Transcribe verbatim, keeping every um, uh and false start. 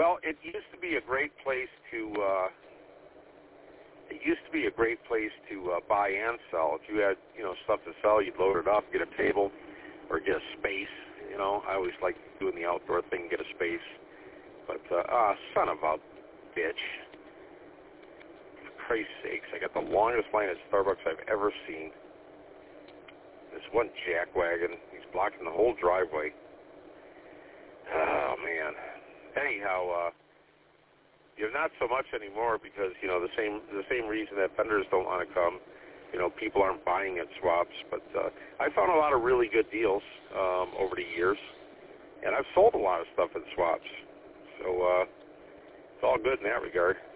Well, it used to be a great place to. Uh, it used to be a great place to uh, buy and sell. If you had, you know, stuff to sell, you'd load it up, get a table, or get a space. You know, I always like doing the outdoor thing, get a space. But uh, ah, son of a bitch! For Christ's sakes, I got the longest line at Starbucks I've ever seen. This one jackwagon, he's blocking the whole driveway. Oh man. Anyhow, uh, you know, not so much anymore because, you know, the same the same reason that vendors don't want to come. You know, people aren't buying at swaps. But uh, I found a lot of really good deals um, over the years, and I've sold a lot of stuff at swaps. So uh, it's all good in that regard.